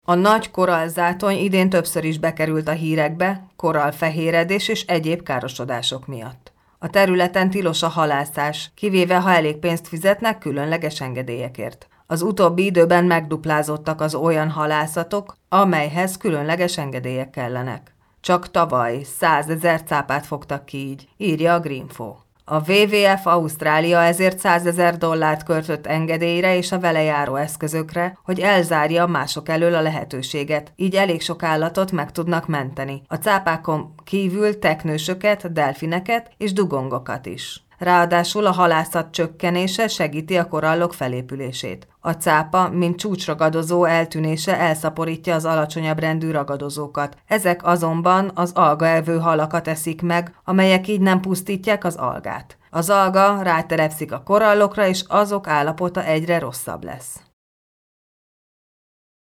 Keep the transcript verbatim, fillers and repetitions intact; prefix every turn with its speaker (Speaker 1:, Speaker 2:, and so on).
Speaker 1: A nagy korallzátony idén többször is bekerült a hírekbe, korallfehéredés és egyéb károsodások miatt. A területen tilos a halászás, kivéve ha elég pénzt fizetnek különleges engedélyekért. Az utóbbi időben megduplázottak az olyan halászatok, amelyhez különleges engedélyek kellenek. Csak tavaly százezer cápát fogtak ki így, írja a Greenfo. A dupla vé vé ef Ausztrália ezért százezer dollárt költött engedélyre és a vele járó eszközökre, hogy elzárja mások elől a lehetőséget, így elég sok állatot meg tudnak menteni. A cápákon kívül teknősöket, delfineket és dugongokat is. Ráadásul a halászat csökkenése segíti a korallok felépülését. A cápa, mint csúcsragadozó eltűnése elszaporítja az alacsonyabb rendű ragadozókat. Ezek azonban az algaevő halakat eszik meg, amelyek így nem pusztítják az algát. Az alga rátelepszik a korallokra, és azok állapota egyre rosszabb lesz.